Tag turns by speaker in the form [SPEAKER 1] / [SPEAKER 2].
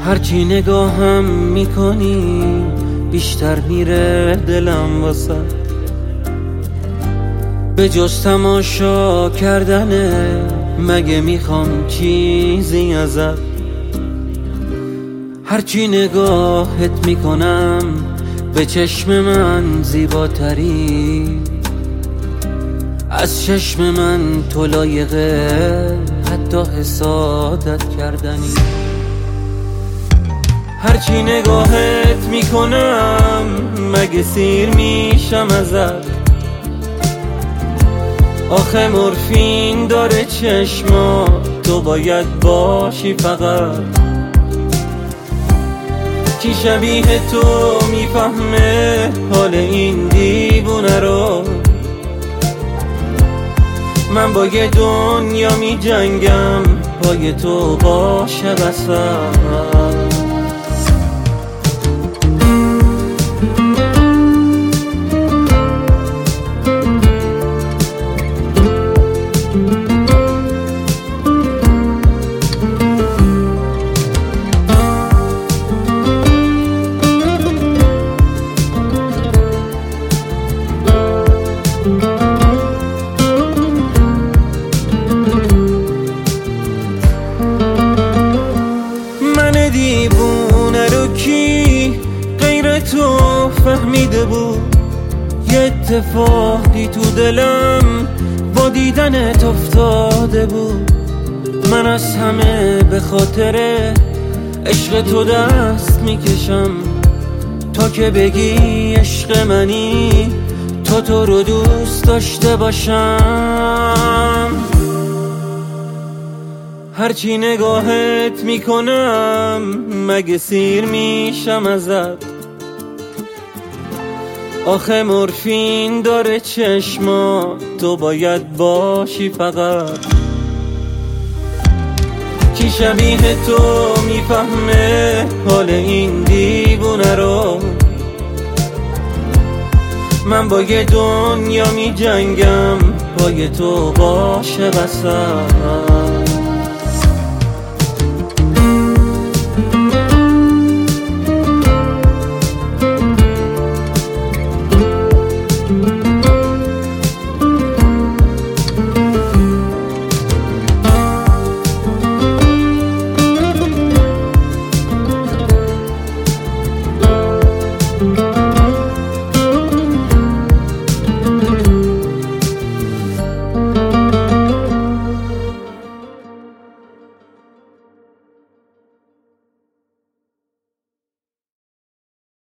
[SPEAKER 1] هرچی نگاهم میکنی بیشتر میره دلم واسه، به جز تماشا کردنه مگه میخوام چیزی ازت. هرچی نگاهت میکنم به چشم من زیباتری، از چشم من تو لایقه حتی حسادت کردنی. هرچی نگاهت میکنم مگه سیر میشم ازت، آخه مورفین داره چشما تو باید باشی فقط. کی شبیه تو میفهمه حال این دیوونه رو، من با یه دنیا میجنگم پای تو باشه بسم. دیوونه رو کی غیر تو فهمیده بود؟ یه اتفاقی تو دلم با دیدنت افتاده بود. من از همه به خاطر عشق تو دست میکشم، تا که بگی عشق منی تو رو دوست داشته باشم. هرچی نگاهت میکنم مگه سیر میشم ازت، آخه مورفین داره چشما تو باید باشی فقط. کی شبیه تو میفهمه حال این دیوونه رو، من با یه دنیا میجنگم پای تو باشه بسم.